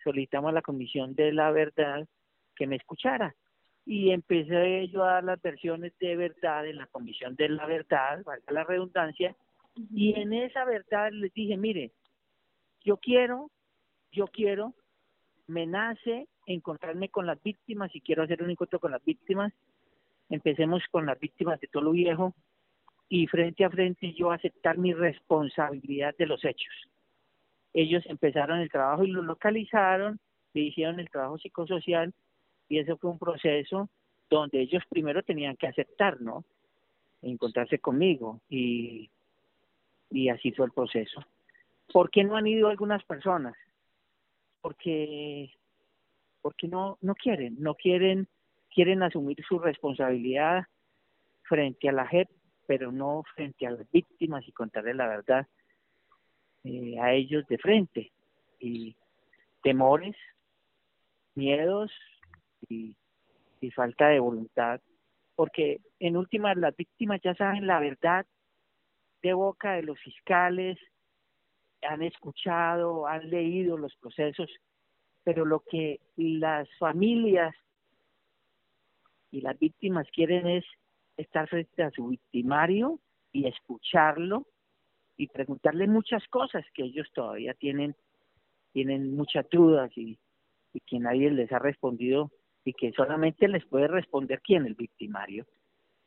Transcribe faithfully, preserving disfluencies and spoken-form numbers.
solicitamos a la Comisión de la Verdad que me escuchara. Y empecé yo a dar las versiones de verdad en la Comisión de la Verdad, valga la redundancia, y en esa verdad les dije, mire, yo quiero, yo quiero, me nace encontrarme con las víctimas y quiero hacer un encuentro con las víctimas. Empecemos con las víctimas de Tolo Viejo y frente a frente yo aceptar mi responsabilidad de los hechos. Ellos empezaron el trabajo y lo localizaron, le hicieron el trabajo psicosocial y eso fue un proceso donde ellos primero tenían que aceptar, ¿no? Encontrarse conmigo y, y así fue el proceso. ¿Por qué no han ido algunas personas? Porque, porque no, no quieren, no quieren, quieren asumir su responsabilidad frente a la J E P, pero no frente a las víctimas y contarles la verdad eh, a ellos de frente. Y temores, miedos y, y falta de voluntad, porque en últimas las víctimas ya saben la verdad de boca de los fiscales, han escuchado, han leído los procesos, pero lo que las familias y las víctimas quieren es estar frente a su victimario y escucharlo y preguntarle muchas cosas que ellos todavía tienen, tienen muchas dudas y, y que nadie les ha respondido y que solamente les puede responder quién, el victimario.